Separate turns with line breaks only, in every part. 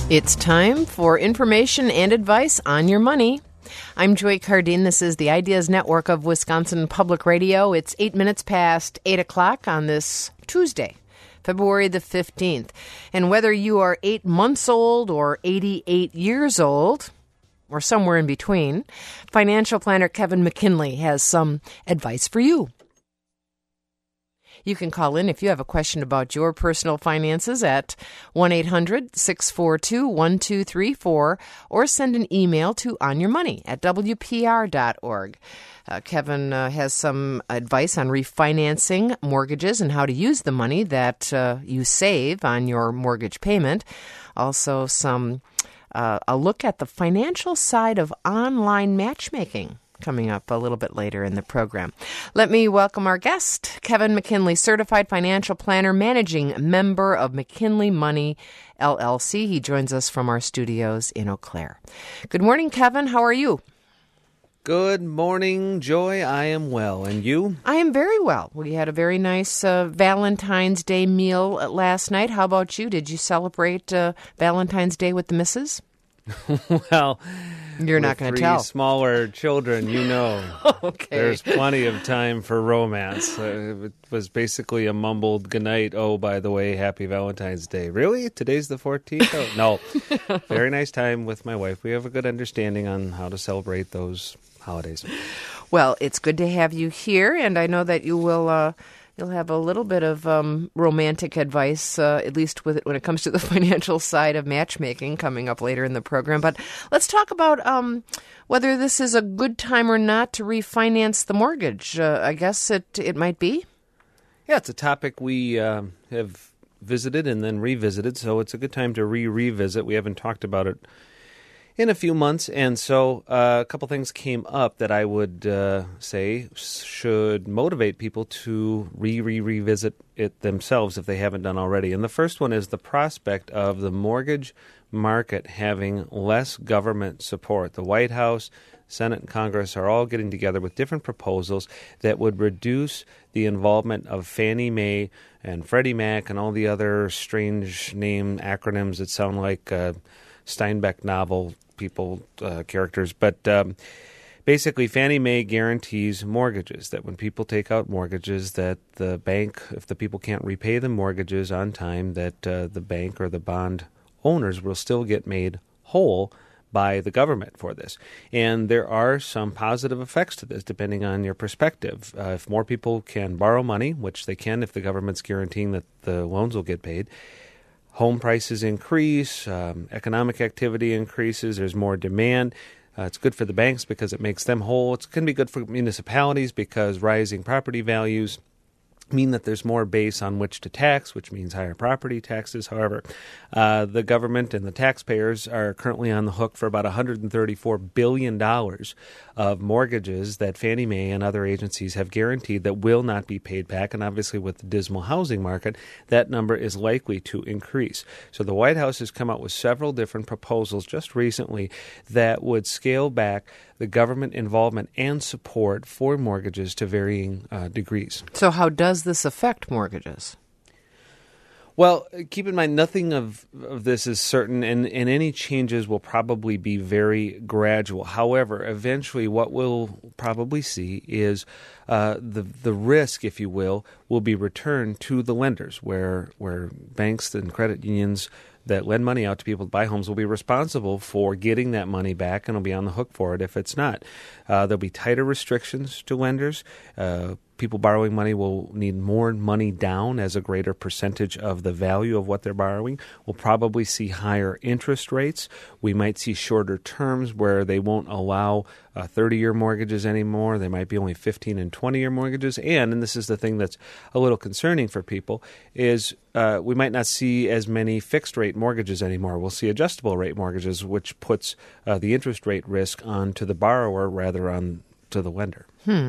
It's time for information and advice on your money. I'm Joy Cardine. This is the Ideas Network of Wisconsin Public Radio. It's 8 minutes past 8 o'clock on this Tuesday, February the 15th. And whether you are 8 months old or 88 years old, or somewhere in between, financial planner Kevin McKinley has some advice for you. You can call in if you have a question about your personal finances at 1-800-642-1234 or send an email to onyourmoney@wpr.org. Kevin has some advice on refinancing mortgages and how to use the money that you save on your mortgage payment. Also, a look at the financial side of online matchmaking coming up a little bit later in the program. Let me welcome our guest, Kevin McKinley, certified financial planner, managing member of McKinley Money, LLC. He joins us from our studios in Eau Claire. Good morning, Kevin. How are you?
Good morning, Joy. I am well. And you?
I am very well. We had a very nice Valentine's Day meal last night. How about you? Did you celebrate Valentine's Day with the missus?
Well,
you're not going to tell.
3 smaller children, you know.
Okay.
There's plenty of time for romance. It was basically a mumbled goodnight. Oh, by the way, happy Valentine's Day. Really? Today's the 14th? Oh, no. Very nice time with my wife. We have a good understanding on how to celebrate those holidays.
Well, it's good to have you here, and I know that you will you'll have a little bit of romantic advice, at least when it comes to the financial side of matchmaking, coming up later in the program. But let's talk about whether this is a good time or not to refinance the mortgage. I guess it might be.
Yeah, it's a topic we have visited and then revisited, so it's a good time to revisit. We haven't talked about it in a few months, and so a couple things came up that I would say should motivate people to revisit it themselves if they haven't done already. And the first one is the prospect of the mortgage market having less government support. The White House, Senate, and Congress are all getting together with different proposals that would reduce the involvement of Fannie Mae and Freddie Mac and all the other strange name acronyms that sound like Steinbeck novel characters, but basically Fannie Mae guarantees mortgages, that when people take out mortgages, that the bank, if the people can't repay the mortgages on time, that the bank or the bond owners will still get made whole by the government for this. And there are some positive effects to this depending on your perspective. If more people can borrow money, which they can if the government's guaranteeing that the loans will get paid, home prices increase, economic activity increases, there's more demand. It's good for the banks because it makes them whole. It's going to be good for municipalities because rising property values mean that there's more base on which to tax, which means higher property taxes. However, the government and the taxpayers are currently on the hook for about $134 billion of mortgages that Fannie Mae and other agencies have guaranteed that will not be paid back. And obviously with the dismal housing market, that number is likely to increase. So the White House has come out with several different proposals just recently that would scale back the government involvement and support for mortgages to varying degrees.
So how does this affect mortgages?
Well, keep in mind, nothing of this is certain, and any changes will probably be very gradual. However, eventually what we'll probably see is the risk, if you will be returned to the lenders, where banks and credit unions that lend money out to people to buy homes will be responsible for getting that money back and will be on the hook for it if it's not. There'll be tighter restrictions to lenders. People borrowing money will need more money down as a greater percentage of the value of what they're borrowing. We'll probably see higher interest rates. We might see shorter terms where they won't allow 30-year mortgages anymore. They might be only 15 and 20-year mortgages. And this is the thing that's a little concerning for people, is we might not see as many fixed-rate mortgages anymore. We'll see adjustable-rate mortgages, which puts the interest rate risk onto the borrower rather on to the lender.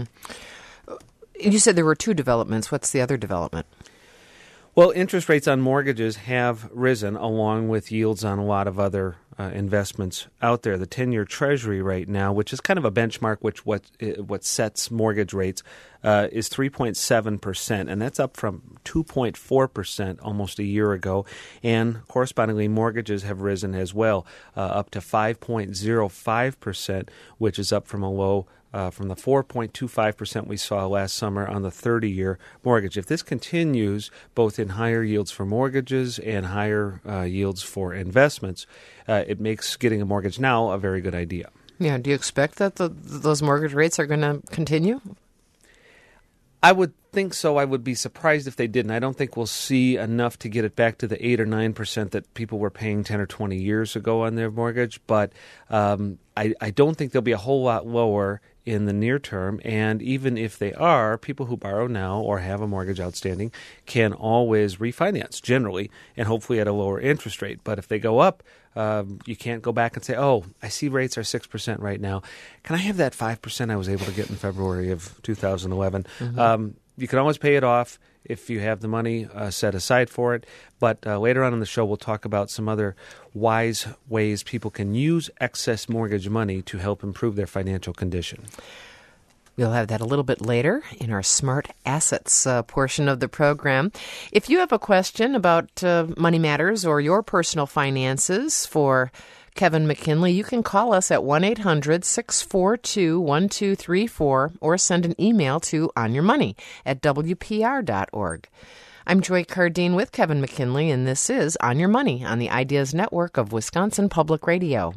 You said there were 2 developments. What's the other development?
Well, interest rates on mortgages have risen along with yields on a lot of other investments out there. The 10-year Treasury right now, which is kind of a benchmark, which what sets mortgage rates, is 3.7%, and that's up from 2.4% almost a year ago, and correspondingly mortgages have risen as well, up to 5.05%, which is up from a low from the 4.25% we saw last summer on the 30-year mortgage. If this continues, both in higher yields for mortgages and higher yields for investments, it makes getting a mortgage now a very good idea.
Yeah. Do you expect that those mortgage rates are going to continue?
I would think so. I would be surprised if they didn't. I don't think we'll see enough to get it back to the 8 or 9% that people were paying 10 or 20 years ago on their mortgage, but I don't think they'll be a whole lot lower in the near term. And even if they are, people who borrow now or have a mortgage outstanding can always refinance generally and hopefully at a lower interest rate. But if they go up, you can't go back and say, oh, I see rates are 6% right now. Can I have that 5% I was able to get in February of 2011? Mm-hmm. You can always pay it off if you have the money set aside for it. But later on in the show, we'll talk about some other wise ways people can use excess mortgage money to help improve their financial condition.
We'll have that a little bit later in our Smart Assets portion of the program. If you have a question about money matters or your personal finances for Kevin McKinley, you can call us at 1-800-642-1234 or send an email to onyourmoney@wpr.org. I'm Joy Cardine with Kevin McKinley, and this is On Your Money on the Ideas Network of Wisconsin Public Radio.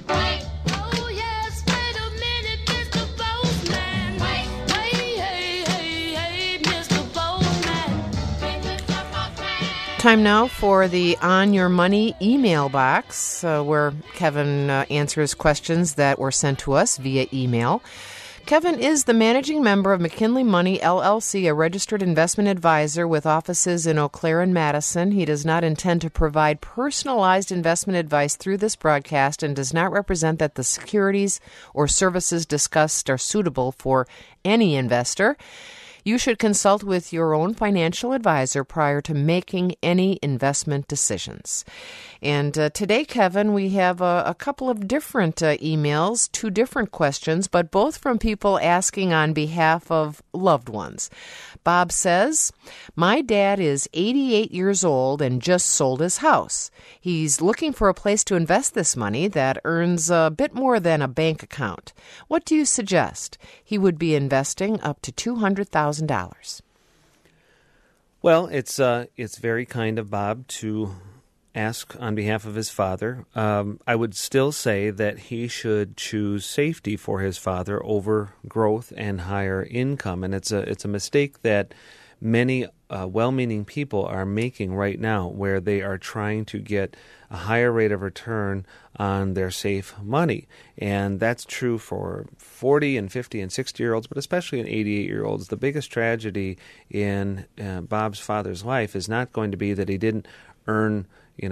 Time now for the On Your Money email box, where Kevin answers questions that were sent to us via email. Kevin is the managing member of McKinley Money, LLC, a registered investment advisor with offices in Eau Claire and Madison. He does not intend to provide personalized investment advice through this broadcast and does not represent that the securities or services discussed are suitable for any investor. You should consult with your own financial advisor prior to making any investment decisions. And today, Kevin, we have a couple of different emails, two different questions, but both from people asking on behalf of loved ones. Bob says, my dad is 88 years old and just sold his house. He's looking for a place to invest this money that earns a bit more than a bank account. What do you suggest? He would be investing up to $200,000.
Well, it's very kind of Bob to ask on behalf of his father. I would still say that he should choose safety for his father over growth and higher income, and it's a mistake that many well-meaning people are making right now, where they are trying to get a higher rate of return on their safe money. And that's true for 40 and 50 and 60-year-olds, but especially in 88-year-olds. The biggest tragedy in Bob's father's life is not going to be that he didn't earn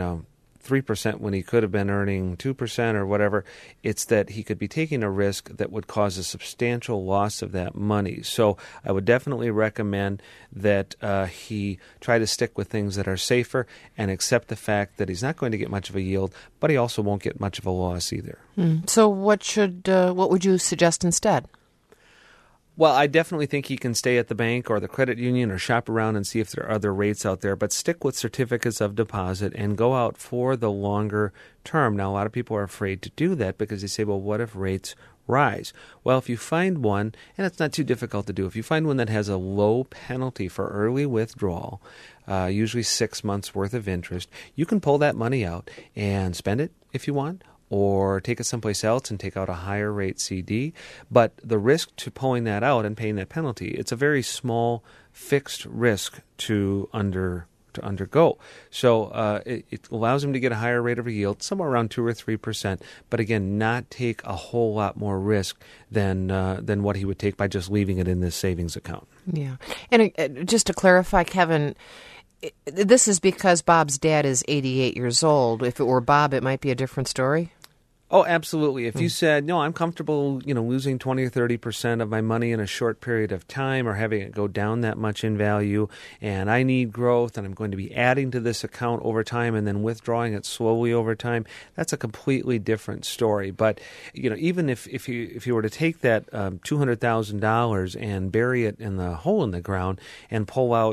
3% when he could have been earning 2% or whatever. It's that he could be taking a risk that would cause a substantial loss of that money. So I would definitely recommend that he try to stick with things that are safer and accept the fact that he's not going to get much of a yield, but he also won't get much of a loss either.
So what would you suggest instead?
Well, I definitely think he can stay at the bank or the credit union or shop around and see if there are other rates out there, but stick with certificates of deposit and go out for the longer term. Now, a lot of people are afraid to do that because they say, well, what if rates rise? Well, if you find one, and it's not too difficult to do, if you find one that has a low penalty for early withdrawal, usually 6 months worth of interest, you can pull that money out and spend it if you want, or take it someplace else and take out a higher rate CD. But the risk to pulling that out and paying that penalty, it's a very small fixed risk to undergo. So it allows him to get a higher rate of yield, somewhere around 2 or 3%, but again, not take a whole lot more risk than what he would take by just leaving it in this savings account. Yeah.
And just to clarify, Kevin, this is because Bob's dad is 88 years old. If it were Bob, it might be a different story?
Oh, absolutely. If you said, no, I'm comfortable, losing 20 or 30% of my money in a short period of time or having it go down that much in value, and I need growth, and I'm going to be adding to this account over time and then withdrawing it slowly over time, that's a completely different story. But, even if you were to take that $200,000 and bury it in the hole in the ground and pull out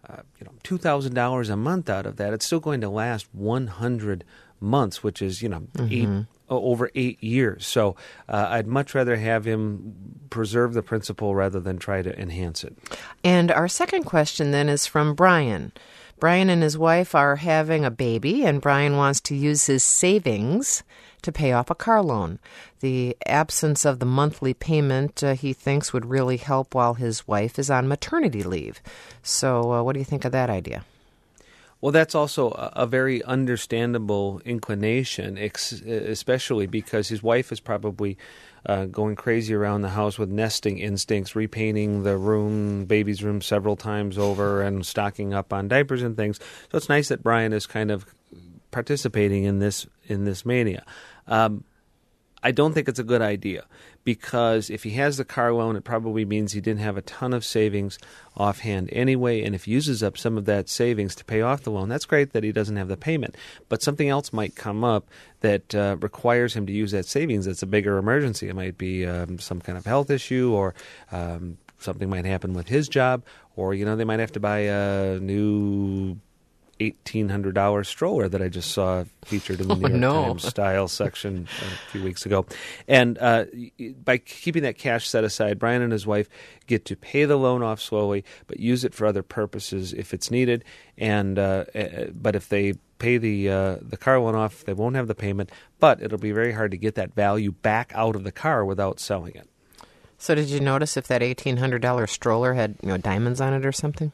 $2,000 a month out of that, it's still going to last 100 months, which is, over 8 years. So I'd much rather have him preserve the principal rather than try to enhance it.
And our second question then is from Brian. Brian and his wife are having a baby, and Brian wants to use his savings to pay off a car loan. The absence of the monthly payment, he thinks, would really help while his wife is on maternity leave. So what do you think of that idea?
Well, that's also a very understandable inclination, especially because his wife is probably going crazy around the house with nesting instincts, repainting the baby's room several times over and stocking up on diapers and things. So it's nice that Brian is kind of participating in this mania. I don't think it's a good idea because if he has the car loan, it probably means he didn't have a ton of savings offhand anyway, and if he uses up some of that savings to pay off the loan, that's great that he doesn't have the payment. But something else might come up that requires him to use that savings. It's a bigger emergency. It might be some kind of health issue, or something might happen with his job, or they might have to buy a new $1,800 stroller that I just saw featured in the New York Times style section a few weeks ago. And by keeping that cash set aside, Brian and his wife get to pay the loan off slowly, but use it for other purposes if it's needed. And but if they pay the car loan off, they won't have the payment, but it'll be very hard to get that value back out of the car without selling it.
So did you notice if that $1,800 stroller had diamonds on it or something?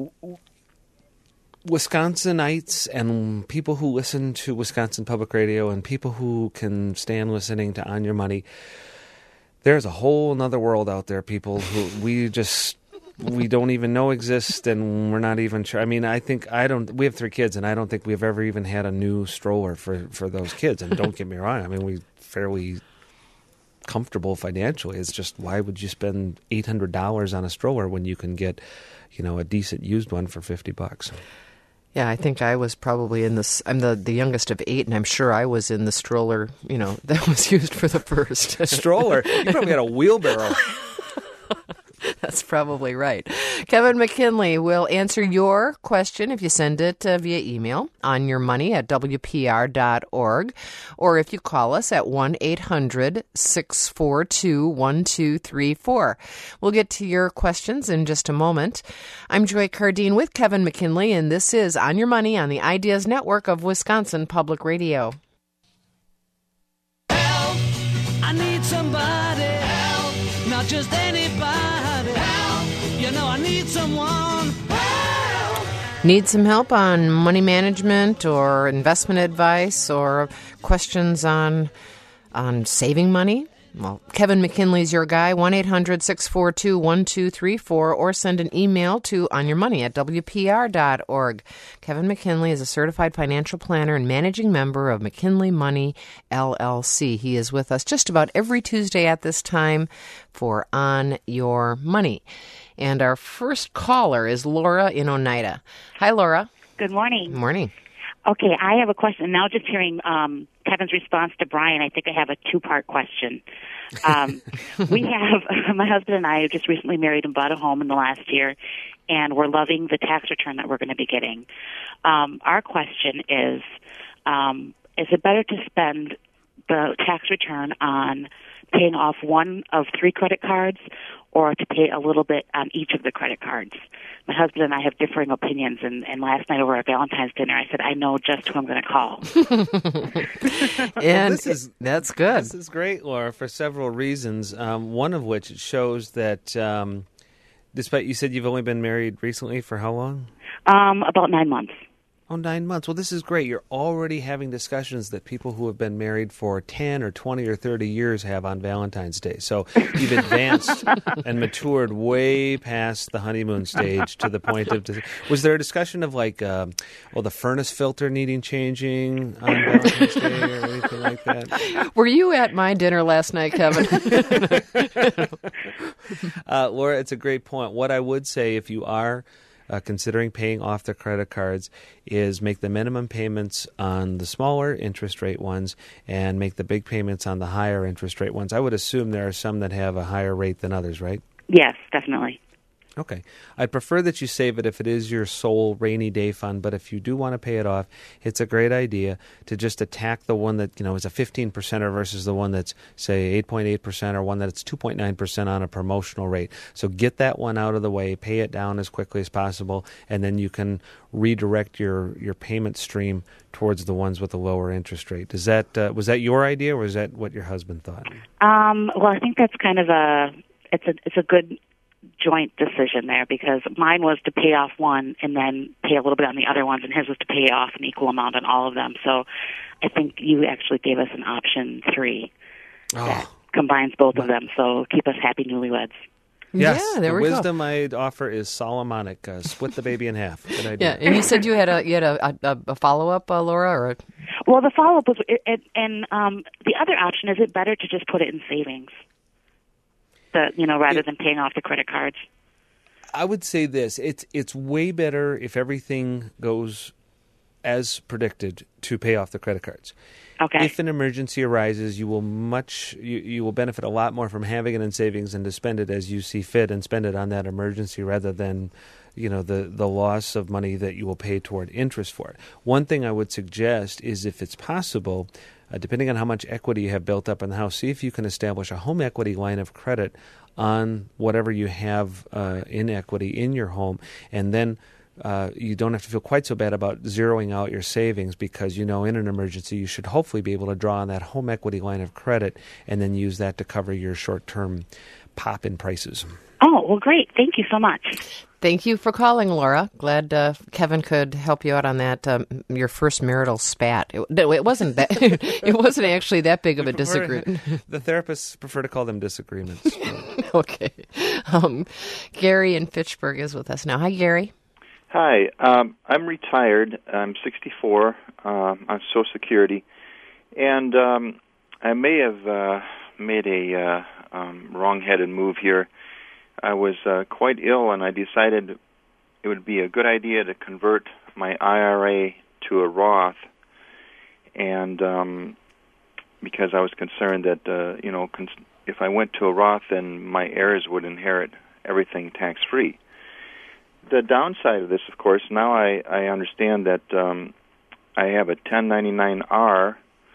Wisconsinites and people who listen to Wisconsin Public Radio and people who can stand listening to On Your Money, there's a whole other world out there, people who we don't even know exist, and we're not even sure. I mean, we have 3 kids, and I don't think we've ever even had a new stroller for those kids. And don't get me wrong, I mean, we're fairly comfortable financially. It's just, why would you spend $800 on a stroller when you can get, a decent used one for $50?
Yeah, I think I was probably in this. I'm the youngest of 8, and I'm sure I was in the stroller, that was used for the first.
Stroller? You probably had a wheelbarrow.
That's probably right. Kevin McKinley will answer your question if you send it via email on yourmoney@wpr.org, or if you call us at 1-800-642-1234. We'll get to your questions in just a moment. I'm Joy Cardine with Kevin McKinley, and this is On Your Money on the Ideas Network of Wisconsin Public Radio.
Help! I need somebody. Help! Not just anybody. I need someone. Help!
Need some help on money management or investment advice or questions on saving money? Well, Kevin McKinley's your guy, 1-800-642-1234, or send an email to onyourmoney@wpr.org. Kevin McKinley is a certified financial planner and managing member of McKinley Money, LLC. He is with us just about every Tuesday at this time for On Your Money. And our first caller is Laura in Oneida. Hi, Laura.
Good morning.
Good morning.
Okay, I have a question. Now just hearing Kevin's response to Brian, I think I have a 2-part question. We have, my husband and I just recently married and bought a home in the last year, and we're loving the tax return that we're going to be getting. Our question is it better to spend the tax return on paying off one of 3 credit cards, or to pay a little bit on each of the credit cards? My husband and I have differing opinions, and last night over at Valentine's dinner, I said, I know just who I'm going to call.
And that's good.
This is great, Laura, for several reasons, one of which shows that despite you said you've only been married recently, for how long?
About 9 months.
Oh, 9 months. Well, this is great. You're already having discussions that people who have been married for 10 or 20 or 30 years have on Valentine's Day. So you've advanced and matured way past the honeymoon stage to the point of... Was there a discussion of the furnace filter needing changing on Valentine's Day or anything like that?
Were you at my dinner last night, Kevin?
Laura, it's a great point. What I would say, if you are considering paying off the credit cards, is make the minimum payments on the smaller interest rate ones and make the big payments on the higher interest rate ones. I would assume there are some that have a higher rate than others, right?
Yes, definitely.
Okay. I'd prefer that you save it if it is your sole rainy day fund, but if you do want to pay it off, it's a great idea to just attack the one that, is a 15%er versus the one that's, say, 8.8% or one that's 2.9% on a promotional rate. So get that one out of the way, pay it down as quickly as possible, and then you can redirect your payment stream towards the ones with the lower interest rate. Was that your idea, or was that what your husband thought?
Well, I think that's kind of it's a good joint decision there, because mine was to pay off one and then pay a little bit on the other ones, and his was to pay off an equal amount on all of them. So I think you actually gave us an option 3 that combines both of them. So keep us happy newlyweds.
Yes,
yeah, there
the
we go.
wisdom I'd offer is Solomonic. Split the baby in half. Good idea.
Yeah, and you said you had a follow-up, Laura? Or
Well, the follow-up was, the other option, is it better to just put it in savings? Rather than paying off the credit cards.
I would say this: it's way better if everything goes as predicted to pay off the credit cards.
Okay.
If an emergency arises, you will you will benefit a lot more from having it in savings and to spend it as you see fit and spend it on that emergency rather than the loss of money that you will pay toward interest for it. One thing I would suggest is, if it's possible, depending on how much equity you have built up in the house, see if you can establish a home equity line of credit on whatever you have in equity in your home, and then you don't have to feel quite so bad about zeroing out your savings, because in an emergency you should hopefully be able to draw on that home equity line of credit and then use that to cover your short-term pop in prices.
Oh, well, great. Thank you so much.
Thank you for calling, Laura. Glad Kevin could help you out on that. Your first marital spat. It wasn't that. It wasn't actually that big of a disagreement.
The therapists prefer to call them disagreements.
Okay. Gary in Fitchburg is with us now. Hi, Gary.
Hi. I'm retired. I'm 64 on Social Security, and I may have made a wrong-headed move here. I was quite ill, and I decided it would be a good idea to convert my IRA to a Roth, and because I was concerned that if I went to a Roth, then my heirs would inherit everything tax-free. The downside of this, of course, now I understand that I have a 1099-R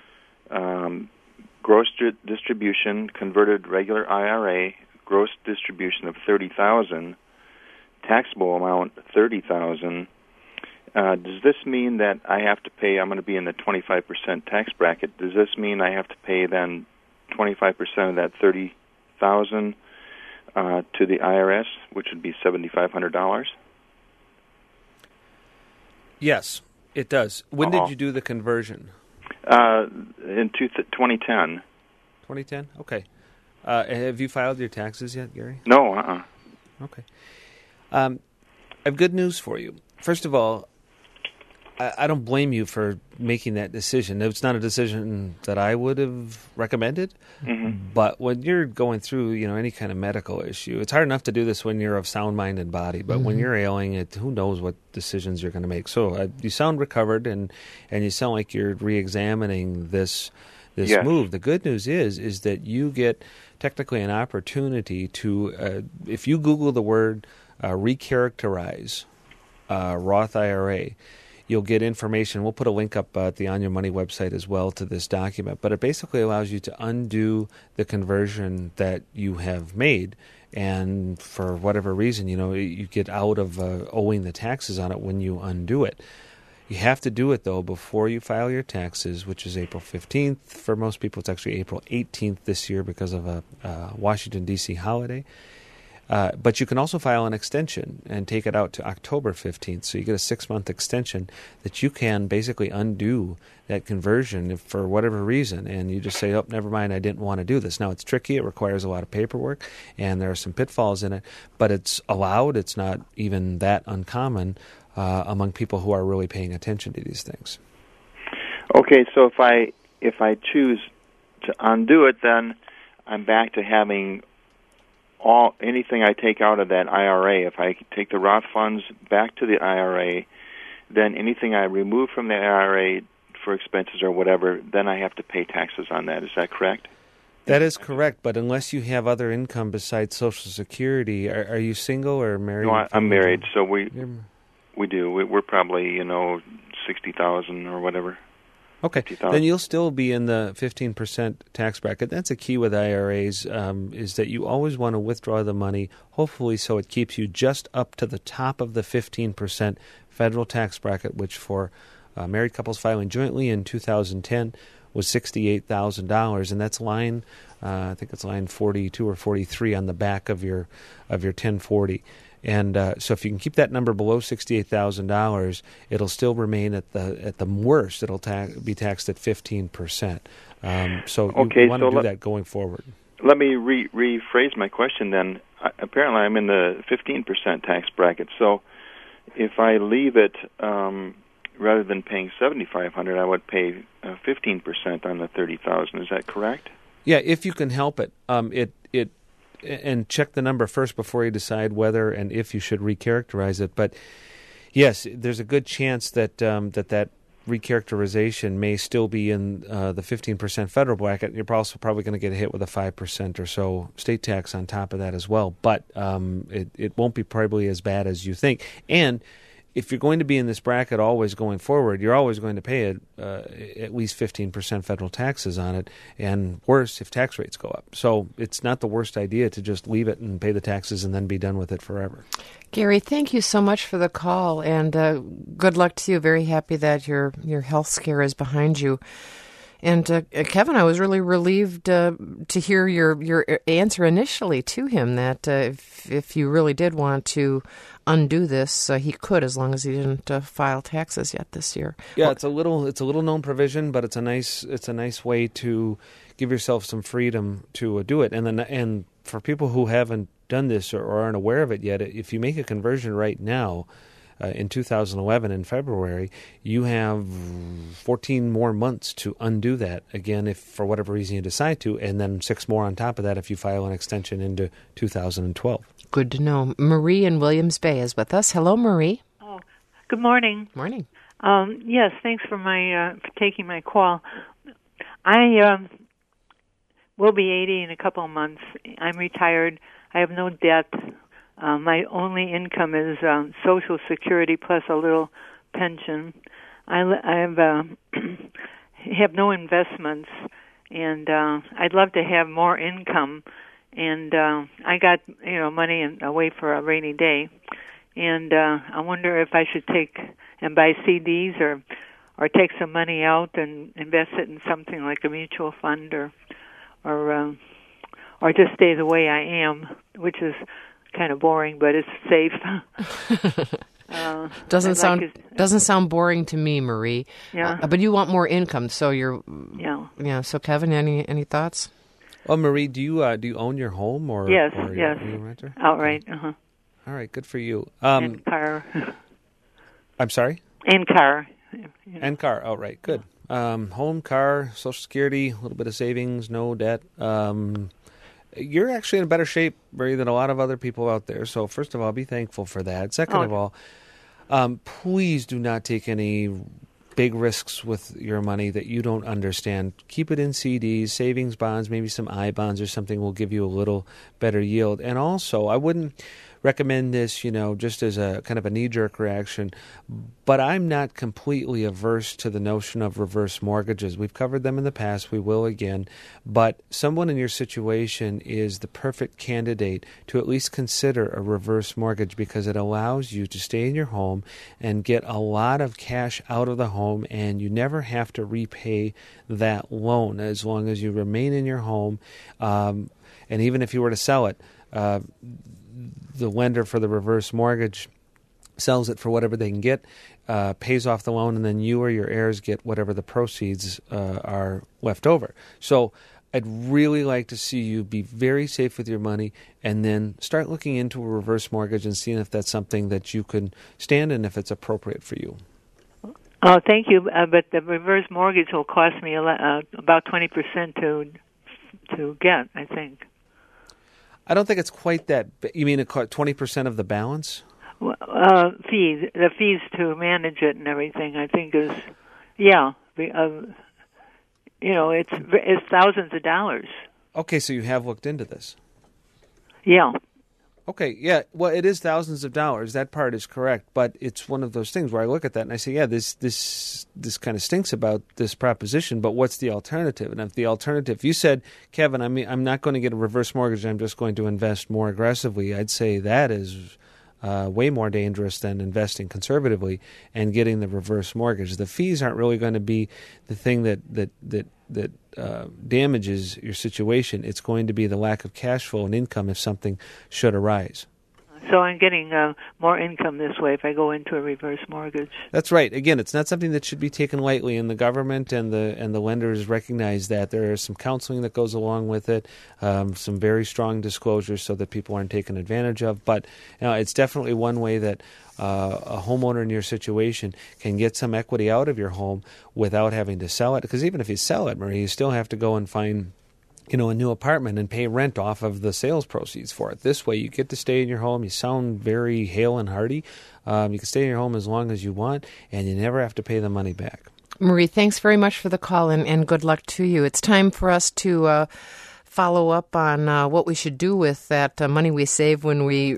gross distribution, converted regular IRA, gross distribution of $30,000, taxable amount $30,000. Does this mean that I have to pay? I'm going to be in the 25% tax bracket. Does this mean I have to pay then 25% of that $30,000 to the IRS, which would be $7,500?
Yes, it does. When did you do the conversion?
In 2010.
2010? Okay. Have you filed your taxes yet, Gary?
No,
Okay. I have good news for you. First of all, I don't blame you for making that decision. It's not a decision that I would have recommended. Mm-hmm. But when you're going through, any kind of medical issue, it's hard enough to do this when you're of sound mind and body. But when you're ailing, who knows what decisions you're going to make. So you sound recovered, and you sound like you're re-examining this
yes.
move. The good news is that you get technically an opportunity to, if you Google the word recharacterize Roth IRA, you'll get information. We'll put a link up at the On Your Money website as well to this document. But it basically allows you to undo the conversion that you have made. And for whatever reason, you get out of owing the taxes on it when you undo it. You have to do it, though, before you file your taxes, which is April 15th. For most people, it's actually April 18th this year because of a Washington, D.C. holiday. But you can also file an extension and take it out to October 15th. So you get a 6-month extension that you can basically undo that conversion if for whatever reason. And you just say, oh, never mind, I didn't want to do this. Now, it's tricky. It requires a lot of paperwork, and there are some pitfalls in it. But it's allowed. It's not even that uncommon among people who are really paying attention to these things.
Okay, so if I choose to undo it, then I'm back to having anything I take out of that IRA. If I take the Roth funds back to the IRA, then anything I remove from the IRA for expenses or whatever, then I have to pay taxes on that. Is that correct?
That is correct, but unless you have other income besides Social Security, are you single or married?
No, I'm married, so
You're-
we do. We're probably 60,000 or whatever.
Okay,
50,000.
then you'll still be in the 15% tax bracket. That's a key with IRAs, is that you always want to withdraw the money, hopefully so it keeps you just up to the top of the 15% federal tax bracket, which for married couples filing jointly in 2010 was $68,000, and that's I think it's line 42 or 43 on the back of your 1040. And so if you can keep that number below $68,000, it'll still remain at the worst. It'll be taxed at 15%. So you want to do that going forward.
Let me rephrase my question then. Apparently I'm in the 15% tax bracket. So if I leave it, rather than paying $7,500, I would pay 15% on the $30,000. Is that correct?
Yeah, if you can help it. And check the number first before you decide whether and if you should recharacterize it. But yes, there's a good chance that that recharacterization may still be in the 15% federal bracket. You're also probably going to get hit with a 5% or so state tax on top of that as well. But it won't be probably as bad as you think. And if you're going to be in this bracket always going forward, you're always going to pay at least 15% federal taxes on it, and worse if tax rates go up. So it's not the worst idea to just leave it and pay the taxes and then be done with it forever.
Gary, thank you so much for the call, and good luck to you. Very happy that your health scare is behind you. And Kevin, I was really relieved to hear your answer initially to him that if you really did want to undo this, he could, as long as he didn't file taxes yet this year.
Yeah, it's a little known provision, but it's a nice way to give yourself some freedom to do it. And for people who haven't done this or aren't aware of it yet, if you make a conversion right now, in 2011 in February, you have 14 more months to undo that, again, if for whatever reason you decide to, and then 6 more on top of that if you file an extension into 2012.
Good to know. Marie in Williams Bay is with us. Hello, Marie.
Oh, good morning.
Morning.
Yes, thanks for for taking my call. I will be 80 in a couple of months. I'm retired. I have no debt. My only income is Social Security plus a little pension. I have no investments, and I'd love to have more income. And I got money away for a rainy day, and I wonder if I should take and buy CDs or take some money out and invest it in something like a mutual fund or just stay the way I am, which is kind of boring, but it's safe.
Doesn't sound boring to me, Marie.
Yeah.
But you want more income, so you're.
Yeah.
So Kevin, any thoughts?
Well, Marie, do you own your home or
yes,
or
yes,
are you a renter?
Outright.
All right, good for you.
And car.
I'm sorry.
And car.
And car outright. Good. Home, car, Social Security, a little bit of savings, no debt. You're actually in better shape, Marie, than a lot of other people out there. So first of all, be thankful for that. Second of all, please do not take any big risks with your money that you don't understand. Keep it in CDs, savings bonds, maybe some I bonds or something will give you a little better yield. And also, I wouldn't recommend this, just as a kind of a knee-jerk reaction, but I'm not completely averse to the notion of reverse mortgages. We've covered them in the past. We will again. But someone in your situation is the perfect candidate to at least consider a reverse mortgage because it allows you to stay in your home and get a lot of cash out of the home, and you never have to repay that loan as long as you remain in your home. And even if you were to sell it, the lender for the reverse mortgage sells it for whatever they can get, pays off the loan, and then you or your heirs get whatever the proceeds are left over. So I'd really like to see you be very safe with your money and then start looking into a reverse mortgage and seeing if that's something that you can stand and if it's appropriate for you.
Oh, thank you. But the reverse mortgage will cost me about 20% to get, I think.
I don't think it's quite that. You mean 20% of the balance?
Fees, the fees to manage it and everything. I think is, yeah. It's thousands of dollars.
Okay, so you have looked into this.
Yeah.
Okay, yeah. Well, it is thousands of dollars. That part is correct, but it's one of those things where I look at that and I say, yeah, this kind of stinks about this proposition. But what's the alternative? And if the alternative, you said, Kevin, I'm not going to get a reverse mortgage. I'm just going to invest more aggressively. I'd say that is way more dangerous than investing conservatively and getting the reverse mortgage. The fees aren't really going to be the thing that damages your situation. It's going to be the lack of cash flow and income if something should arise.
So I'm getting more income this way if I go into a reverse mortgage.
That's right. Again, it's not something that should be taken lightly, and the government and the lenders recognize that. There is some counseling that goes along with it, some very strong disclosures so that people aren't taken advantage of. But it's definitely one way that a homeowner in your situation can get some equity out of your home without having to sell it. Because even if you sell it, Marie, you still have to go and find a new apartment and pay rent off of the sales proceeds for it. This way, you get to stay in your home. You sound very hale and hearty. You can stay in your home as long as you want, and you never have to pay the money back.
Marie, thanks very much for the call, and good luck to you. It's time for us to follow up on what we should do with that money we save when we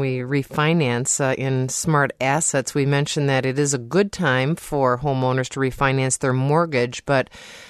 refinance in smart assets. We mentioned that it is a good time for homeowners to refinance their mortgage, but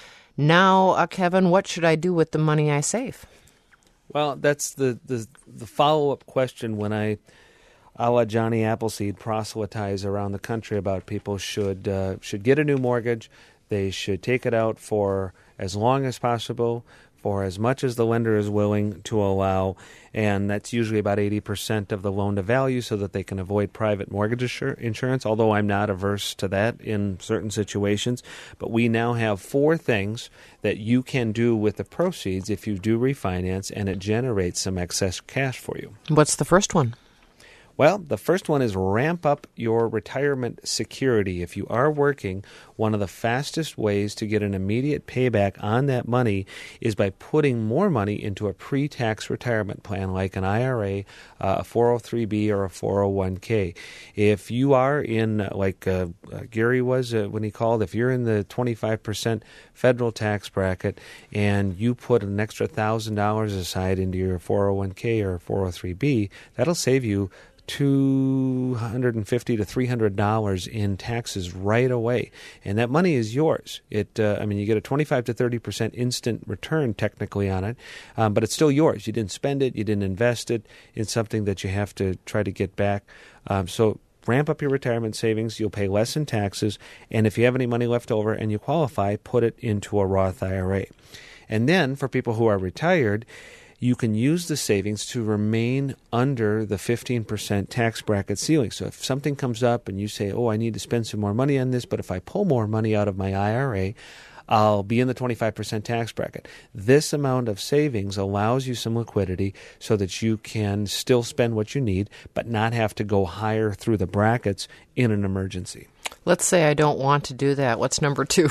now, Kevin, what should I do with the money I save?
Well, that's the follow-up question when I, a la Johnny Appleseed, proselytize around the country about people should get a new mortgage. They should take it out for as long as possible, for as much as the lender is willing to allow, and that's usually about 80% of the loan-to-value so that they can avoid private mortgage insurance, although I'm not averse to that in certain situations. But we now have 4 things that you can do with the proceeds if you do refinance, and it generates some excess cash for you.
What's the first one?
Well, the first one is ramp up your retirement security. If you are working, one of the fastest ways to get an immediate payback on that money is by putting more money into a pre-tax retirement plan like an IRA, a 403B, or a 401k. If you are in, like Gary was when he called, if you're in the 25% federal tax bracket and you put an extra $1,000 aside into your 401k or 403B, that'll save you $250 to $300 in taxes right away, and that money is yours. You get a 25 to 30% instant return technically on it, but it's still yours. You didn't spend it, you didn't invest it in something that you have to try to get back. So ramp up your retirement savings. You'll pay less in taxes, and if you have any money left over and you qualify, put it into a Roth IRA. And then for people who are retired, you can use the savings to remain under the 15% tax bracket ceiling. So if something comes up and you say, I need to spend some more money on this, but if I pull more money out of my IRA, I'll be in the 25% tax bracket. This amount of savings allows you some liquidity so that you can still spend what you need, but not have to go higher through the brackets in an emergency.
Let's say I don't want to do that. What's number 2?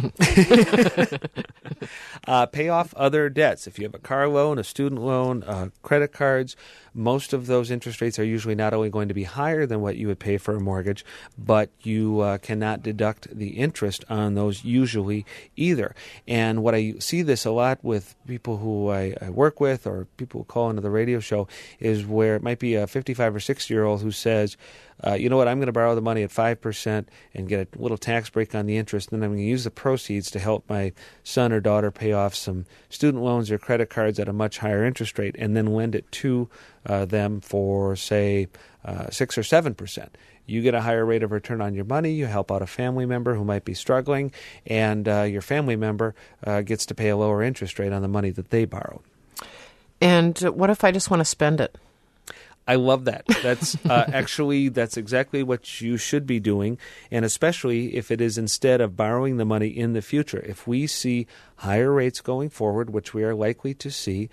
Pay off other debts. If you have a car loan, a student loan, credit cards, most of those interest rates are usually not only going to be higher than what you would pay for a mortgage, but you cannot deduct the interest on those usually either. And what I see this a lot with people who I work with or people who call into the radio show is where it might be a 55 or 60-year-old who says, you know what, I'm going to borrow the money at 5% and get a little tax break on the interest, and then I'm going to use the proceeds to help my son or daughter pay off some student loans or credit cards at a much higher interest rate, and then lend it to them for, say, 6 or 7%. You get a higher rate of return on your money, you help out a family member who might be struggling, and your family member gets to pay a lower interest rate on the money that they borrowed.
And what if I just want to spend it?
I love that. That's that's exactly what you should be doing, and especially if it is instead of borrowing the money in the future. If we see higher rates going forward, which we are likely to see,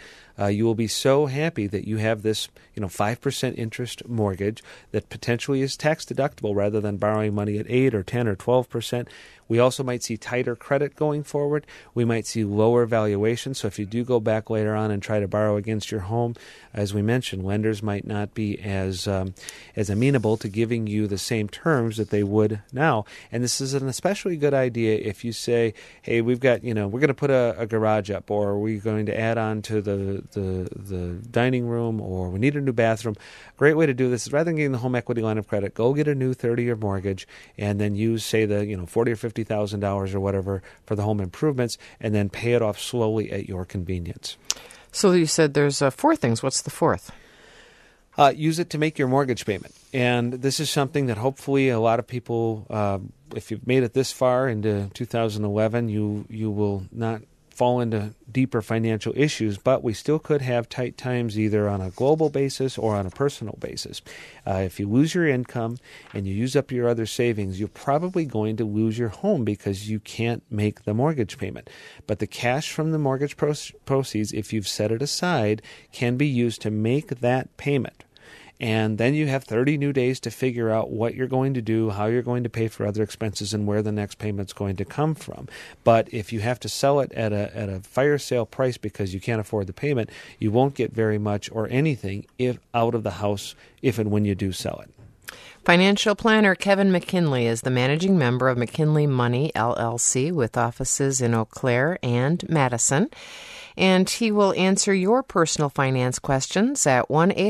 you will be so happy that you have this 5% interest mortgage that potentially is tax deductible rather than borrowing money at 8 or 10 or 12%. We also might see tighter credit going forward. We might see lower valuation. So if you do go back later on and try to borrow against your home, as we mentioned, lenders might not be as amenable to giving you the same terms that they would now. And this is an especially good idea if you say, hey, we've got, we're going to put a garage up, or we're going to add on to the dining room, or we need a new bathroom. Great way to do this is rather than getting the home equity line of credit, go get a new 30-year mortgage and then use, say, the $40,000 or $50,000 or whatever for the home improvements, and then pay it off slowly at your convenience.
So you said there's 4 things. What's the 4th?
Use it to make your mortgage payment. And this is something that hopefully a lot of people, if you've made it this far into 2011, you will not fall into deeper financial issues, but we still could have tight times either on a global basis or on a personal basis. If you lose your income and you use up your other savings, you're probably going to lose your home because you can't make the mortgage payment. But the cash from the mortgage proceeds, if you've set it aside, can be used to make that payment. And then you have 30 new days to figure out what you're going to do, how you're going to pay for other expenses, and where the next payment's going to come from. But if you have to sell it at a fire sale price because you can't afford the payment, you won't get very much or anything out of the house if and when you do sell it.
Financial planner Kevin McKinley is the managing member of McKinley Money, LLC, with offices in Eau Claire and Madison. And he will answer your personal finance questions at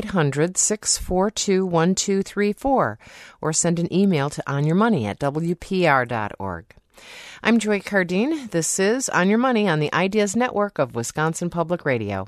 1-800-642-1234 or send an email to onyourmoney@wpr.org. I'm Joy Cardine. This is On Your Money on the Ideas Network of Wisconsin Public Radio.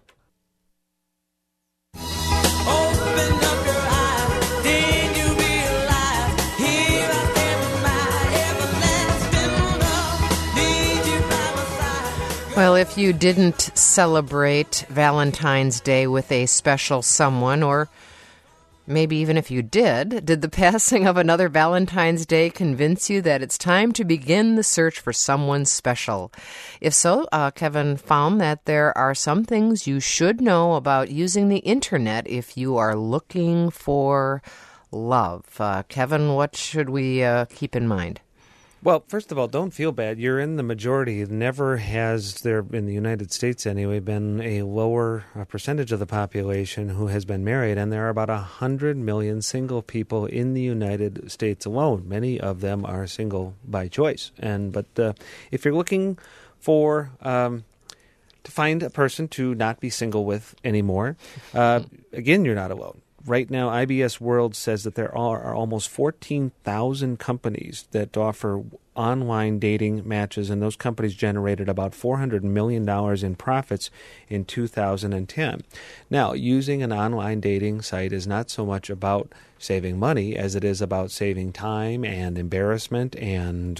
Well, if you didn't celebrate Valentine's Day with a special someone, or maybe even if you did the passing of another Valentine's Day convince you that it's time to begin the search for someone special? If so, Kevin found that there are some things you should know about using the internet if you are looking for love. Kevin, what should we keep in mind?
Well, first of all, don't feel bad. You're in the majority. Never has there, in the United States anyway, been a lower percentage of the population who has been married, and there are about 100 million single people in the United States alone. Many of them are single by choice. But if you're looking for to find a person to not be single with anymore, again, you're not alone. Right now, IBS World says that there are almost 14,000 companies that offer online dating matches, and those companies generated about $400 million in profits in 2010. Now, using an online dating site is not so much about saving money as it is about saving time and embarrassment and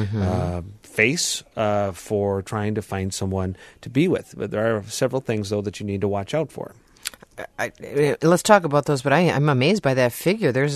face for trying to find someone to be with. But there are several things, though, that you need to watch out for.
Let's talk about those, but I'm amazed by that figure. This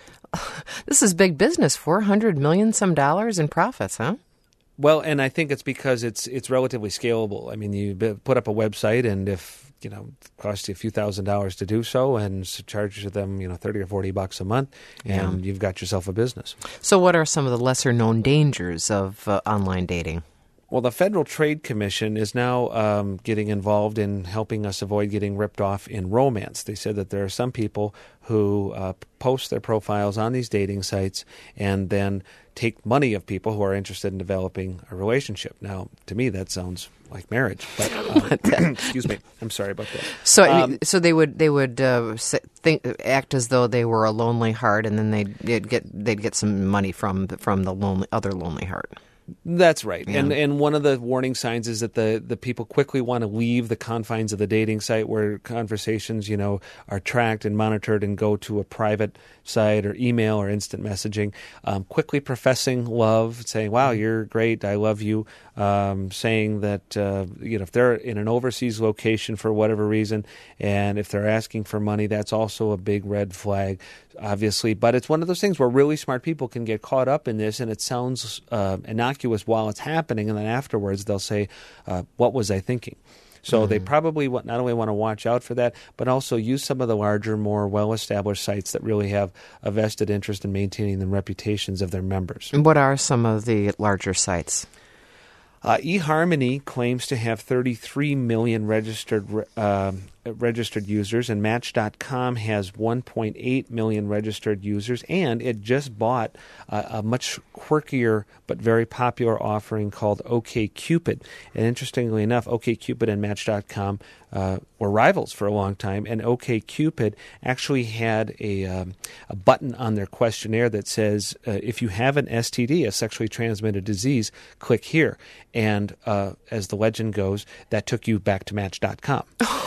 is big business, $400 million some dollars in profits, huh?
Well, and I think it's because it's relatively scalable. I mean, you put up a website, and if it costs you a few $1,000s to do so, and charge them $30 or $40 a month, and you've got yourself a business. So,
what are some of the lesser known dangers of online dating?
Well, the Federal Trade Commission is now getting involved in helping us avoid getting ripped off in romance. They said that there are some people who post their profiles on these dating sites and then take money of people who are interested in developing a relationship. Now, to me, that sounds like marriage. But excuse me, I'm sorry about that.
So they would act as though they were a lonely heart, and then they'd get some money from the other lonely heart.
That's right.
Yeah.
And one of the warning signs is that the people quickly want to leave the confines of the dating site where conversations, are tracked and monitored and go to a private site or email or instant messaging, quickly professing love, saying, wow, you're great, I love you, saying that, if they're in an overseas location for whatever reason, and if they're asking for money, that's also a big red flag, obviously. But it's one of those things where really smart people can get caught up in this, and it sounds innocuous while it's happening, and then afterwards they'll say, what was I thinking? So they probably not only want to watch out for that, but also use some of the larger, more well-established sites that really have a vested interest in maintaining the reputations of their members.
What are some of the larger sites?
eHarmony claims to have 33 million registered users, and Match.com has 1.8 million registered users, and it just bought a much quirkier but very popular offering called OkCupid. And interestingly enough, OkCupid and Match.com were rivals for a long time, and OkCupid actually had a button on their questionnaire that says, if you have an STD, a sexually transmitted disease, click here. And as the legend goes, that took you back to Match.com.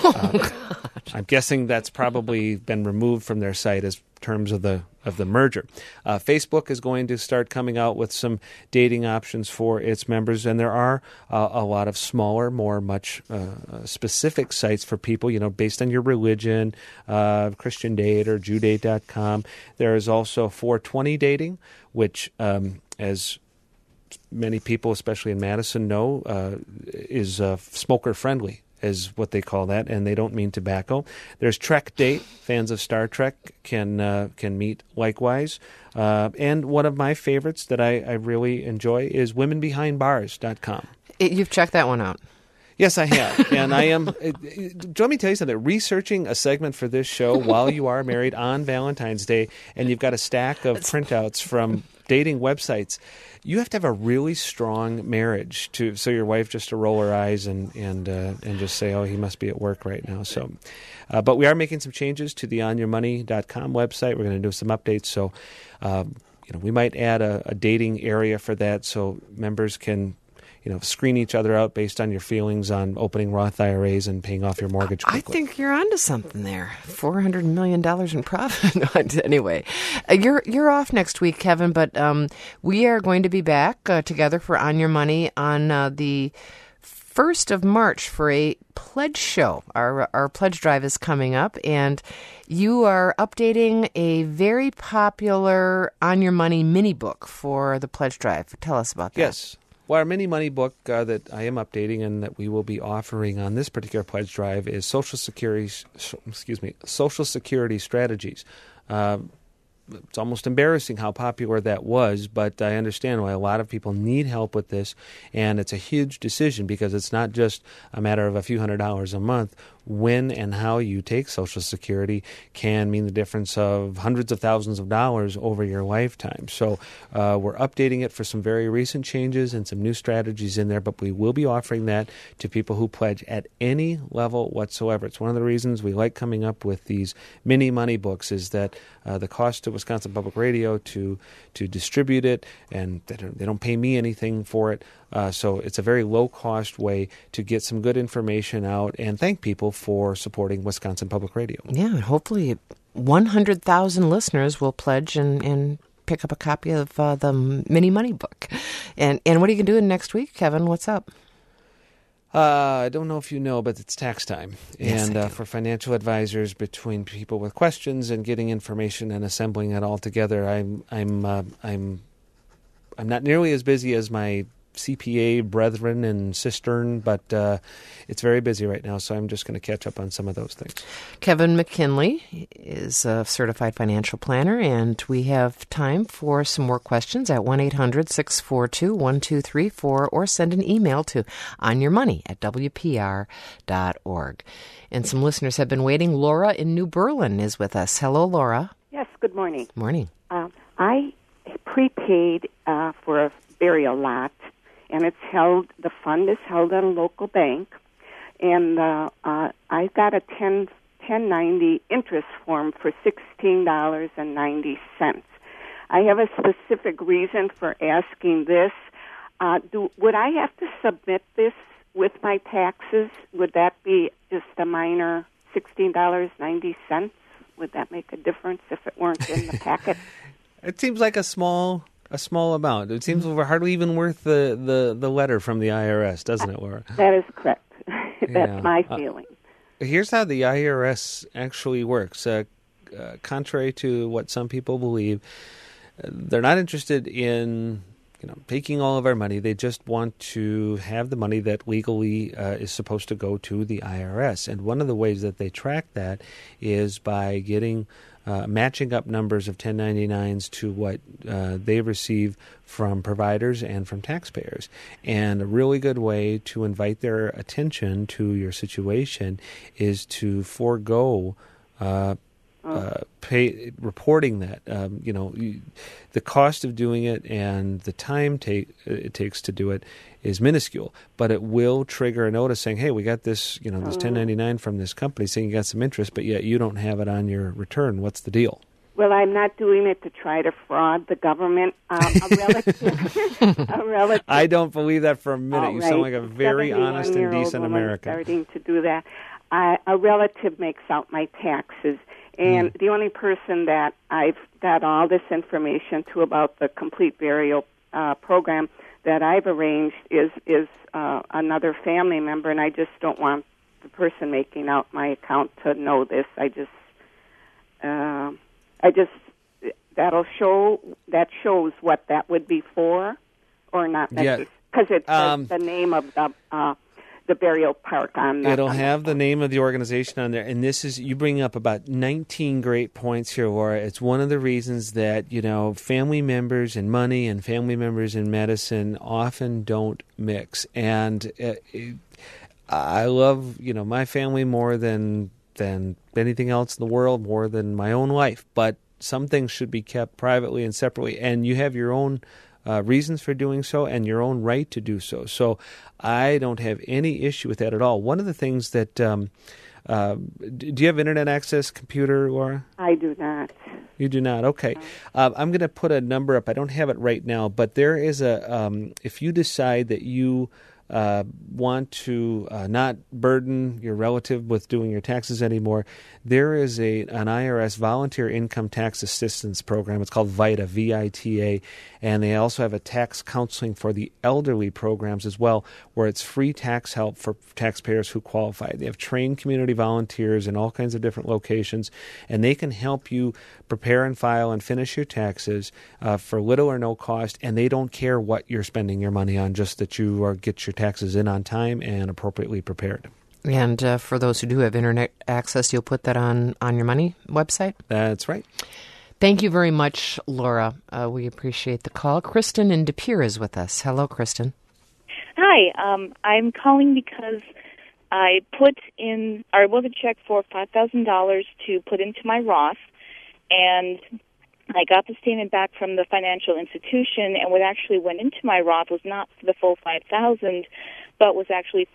I'm guessing that's probably been removed from their site as terms of the merger. Facebook is going to start coming out with some dating options for its members, and there are a lot of smaller, much specific sites for people, based on your religion, Christian Date or Jewdate.com. There is also 420 dating, which, as many people, especially in Madison, know, is smoker-friendly, is what they call that, and they don't mean tobacco. There's Trek Date. Fans of Star Trek can meet likewise. And one of my favorites that I really enjoy is womenbehindbars.com.
You've checked that one out.
Yes, I have. And I am, let me tell you something, researching a segment for this show while you are married on Valentine's Day, and you've got a stack of printouts from dating websites. You have to have a really strong marriage so your wife just to roll her eyes and just say, oh, he must be at work right now. So, but we are making some changes to the onyourmoney.com website. We're going to do some updates. So, we might add a dating area for that so members can screen each other out based on your feelings on opening Roth IRAs and paying off your mortgage quickly.
I think you're onto something there. $400 million in profit. Anyway, you're off next week, Kevin, but we are going to be back together for On Your Money on the 1st of March for a pledge show. Our pledge drive is coming up, and you are updating a very popular On Your Money mini book for the pledge drive. Tell us about that.
Yes. Well, our mini money book that I am updating and that we will be offering on this particular pledge drive is Social Security Strategies. It's almost embarrassing how popular that was, but I understand why a lot of people need help with this, and it's a huge decision because it's not just a matter of a few $100s a month. When and how you take Social Security can mean the difference of hundreds of thousands of dollars over your lifetime. So we're updating it for some very recent changes and some new strategies in there, but we will be offering that to people who pledge at any level whatsoever. It's one of the reasons we like coming up with these mini money books is that the cost to Wisconsin Public Radio to distribute it, and they don't pay me anything for it. So it's a very low-cost way to get some good information out and thank people for supporting Wisconsin Public Radio.
Yeah, hopefully 100,000 listeners will pledge and pick up a copy of the mini money book. And what are you going to do next week, Kevin? What's up?
I don't know if you know, but it's tax time.
Yes,
and for financial advisors, between people with questions and getting information and assembling it all together, I'm not nearly as busy as my CPA brethren and cistern, but it's very busy right now, so I'm just going to catch up on some of those things.
Kevin McKinley is a certified financial planner, and we have time for some more questions at 1-800-642-1234, or send an email to onyourmoney@wpr.org. And some listeners have been waiting. Laura in New Berlin is with us. Hello, Laura.
Yes, good morning.
Morning.
I prepaid for a burial lot, and the fund is held at a local bank, and I got a 1090 interest form for $16.90. I have a specific reason for asking this. Would I have to submit this with my taxes? Would that be just a minor $16.90? Would that make a difference if it weren't in the packet?
It seems like a small amount. It seems hardly even worth the letter from the IRS, doesn't it, Laura?
That is correct. That's my feeling.
Here's how the IRS actually works. Contrary to what some people believe, they're not interested in taking all of our money. They just want to have the money that legally is supposed to go to the IRS. And one of the ways that they track that is by getting matching up numbers of 1099s to what they receive from providers and from taxpayers. And a really good way to invite their attention to your situation is to forego reporting that. The cost of doing it and the time it takes to do it is minuscule, but it will trigger a notice saying, "Hey, we got this, this 1099 from this company saying you got some interest, but yet you don't have it on your return. What's the deal?"
Well, I'm not doing it to try to fraud the government. A relative.
I don't believe that for a minute.
All
You
right.
sound like a very honest and decent American.
Starting to do that. A relative makes out my taxes, and the only person that I've got all this information to about the complete burial program that I've arranged is another family member, and I just don't want the person making out my account to know this. That shows what that would be for, or not necessarily, because it says the name of the burial park on that.
It'll have the name of the organization on there, and you bring up about 19 great points here, Laura. It's one of the reasons that, family members and money and family members in medicine often don't mix. And I love, my family more than anything else in the world, more than my own life. But some things should be kept privately and separately, and you have your own reasons for doing so and your own right to do so. So I don't have any issue with that at all. One of the things that do you have internet access, computer, Laura?
I do not.
You do not? Okay. I'm going to put a number up. I don't have it right now, but there is if you decide that you want to not burden your relative with doing your taxes anymore, there is an IRS volunteer income tax assistance program. It's called VITA, V-I-T-A, and they also have a tax counseling for the elderly programs as well, where it's free tax help for taxpayers who qualify. They have trained community volunteers in all kinds of different locations, and they can help you prepare and file and finish your taxes for little or no cost, and they don't care what you're spending your money on, just that you get your taxes in on time and appropriately prepared.
And for those who do have internet access, you'll put that on your money website?
That's right.
Thank you very much, Laura. We appreciate the call. Kristen in De Pere is with us. Hello, Kristen.
Hi. I'm calling because I wrote a check for $5,000 to put into my Roth, and I got the statement back from the financial institution, and what actually went into my Roth was not the full $5,000, but was actually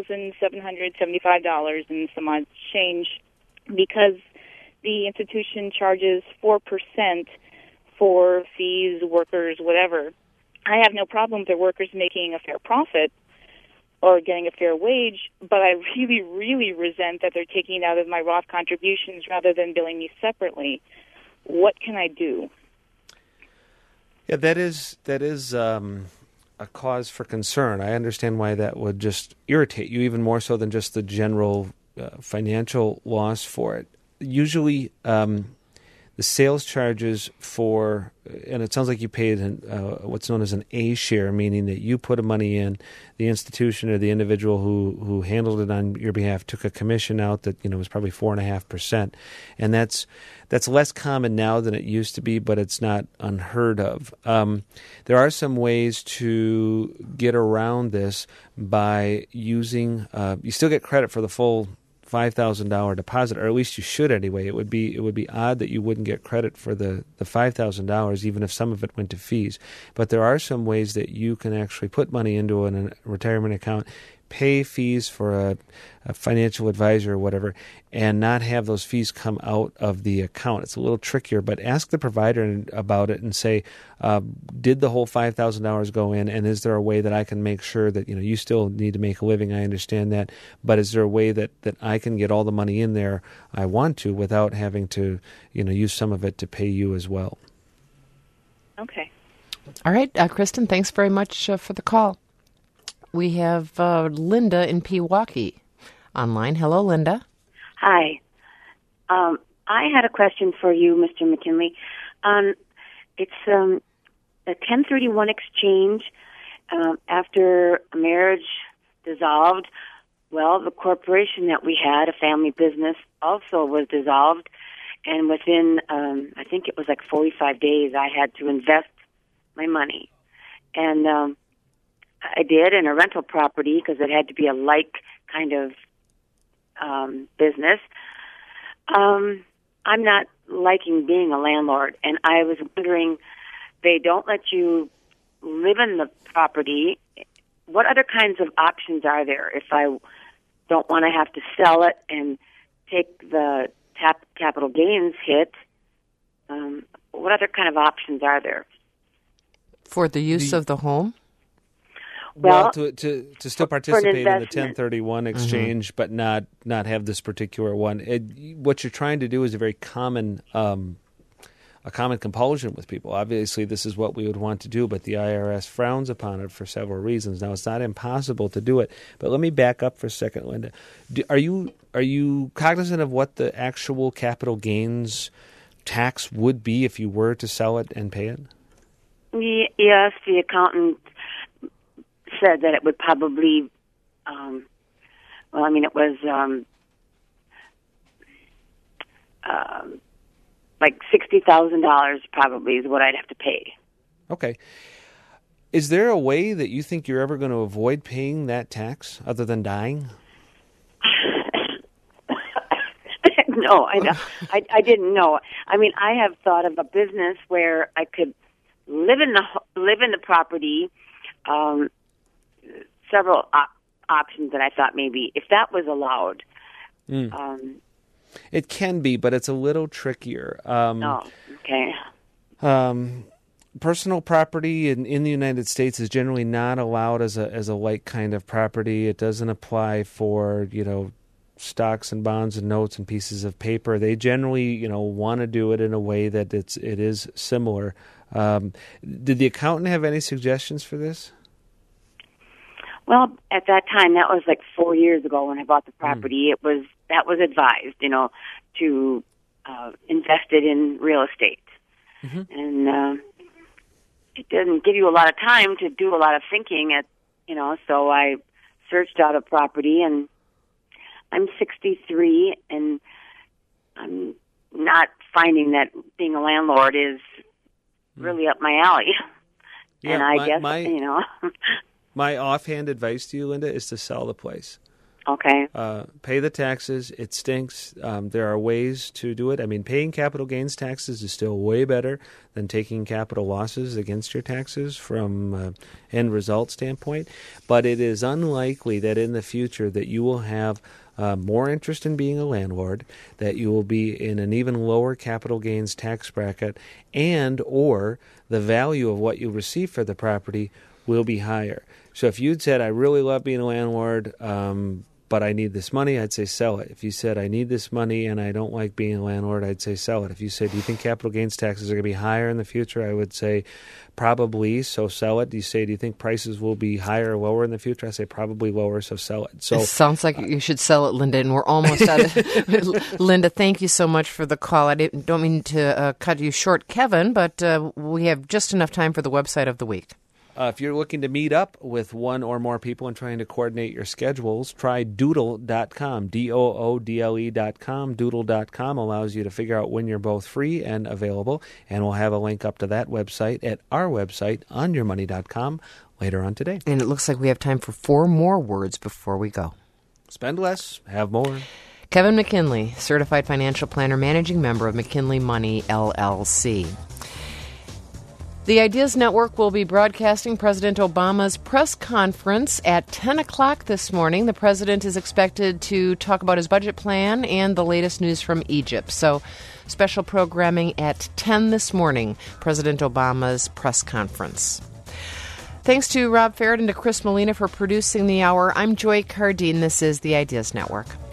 $4,775 and some odd change, because the institution charges 4% for fees, workers, whatever. I have no problem with their workers making a fair profit or getting a fair wage, but I really, really resent that they're taking it out of my Roth contributions rather than billing me separately. What can I do?
Yeah, that is a cause for concern. I understand why that would just irritate you even more so than just the general financial loss for it. Usually, the sales charges for, and it sounds like you paid what's known as an A share, meaning that you put money in, the institution or the individual who handled it on your behalf took a commission out that was probably 4.5%, and that's less common now than it used to be, but it's not unheard of. There are some ways to get around this by using. You still get credit for the full $5,000 deposit, or at least you should anyway. It would be odd that you wouldn't get credit for the $5,000, even if some of it went to fees. But there are some ways that you can actually put money into a retirement account, pay fees for a financial advisor or whatever, and not have those fees come out of the account. It's a little trickier, but ask the provider about it and say, did the whole $5,000 go in, and is there a way that I can make sure that, you still need to make a living, I understand that, but is there a way that I can get all the money in there I want to without having to, use some of it to pay you as well?
Okay.
All right, Kristen, thanks very much for the call. We have Linda in Pewaukee online. Hello, Linda.
Hi. I had a question for you, Mr. McKinley. It's a 1031 exchange after a marriage dissolved. Well, the corporation that we had, a family business, also was dissolved. And within, I think it was like 45 days, I had to invest my money. And I did in a rental property because it had to be a like kind of business. I'm not liking being a landlord, and I was wondering, they don't let you live in the property. What other kinds of options are there if I don't want to have to sell it and take the capital gains hit? What other kind of options are there?
For the use of the home?
Well, to still participate in the 1031 exchange, but not have this particular one. What you're trying to do is a very common compulsion with people. Obviously, this is what we would want to do, but the IRS frowns upon it for several reasons. Now, it's not impossible to do it, but let me back up for a second, Linda. Are you cognizant of what the actual capital gains tax would be if you were to sell it and pay it?
Yes, the accountant said that it would probably, it was like $60,000 probably is what I'd have to pay.
Okay. Is there a way that you think you're ever going to avoid paying that tax other than dying?
No, I didn't know. I mean, I have thought of a business where I could live in the property. Several options that I thought maybe if that was allowed.
It can be, but it's a little trickier.
Okay.
Personal property in the United States is generally not allowed as a like kind of property. It doesn't apply for, stocks and bonds and notes and pieces of paper. They generally, want to do it in a way that it is similar. Did the accountant have any suggestions for this?
Well, at that time, that was like 4 years ago when I bought the property. That was advised, to invest it in real estate, and it doesn't give you a lot of time to do a lot of thinking. So I searched out a property, and I'm 63, and I'm not finding that being a landlord is really up my alley.
Yeah,
and I guess
my offhand advice to you, Linda, is to sell the place.
Okay.
Pay the taxes. It stinks. There are ways to do it. I mean, paying capital gains taxes is still way better than taking capital losses against your taxes from end result standpoint. But it is unlikely that in the future that you will have more interest in being a landlord, that you will be in an even lower capital gains tax bracket, and or the value of what you receive for the property will be higher. So if you'd said, I really love being a landlord, but I need this money, I'd say sell it. If you said, I need this money and I don't like being a landlord, I'd say sell it. If you said, do you think capital gains taxes are going to be higher in the future, I would say probably, so sell it. Do you think prices will be higher or lower in the future? I say probably lower, so sell it. So
it sounds like you should sell it, Linda, and we're almost out of Linda, thank you so much for the call. I don't mean to cut you short, Kevin, but we have just enough time for the website of the week.
If you're looking to meet up with one or more people and trying to coordinate your schedules, try Doodle.com, Doodle.com. Doodle.com allows you to figure out when you're both free and available, and we'll have a link up to that website at our website, onyourmoney.com, later on today.
And it looks like we have time for 4 more words before we go.
Spend less, have more.
Kevin McKinley, Certified Financial Planner, Managing Member of McKinley Money, LLC. The Ideas Network will be broadcasting President Obama's press conference at 10 o'clock this morning. The president is expected to talk about his budget plan and the latest news from Egypt. So, special programming at 10 this morning, President Obama's press conference. Thanks to Rob Farrett and to Chris Molina for producing the hour. I'm Joy Cardine. This is the Ideas Network.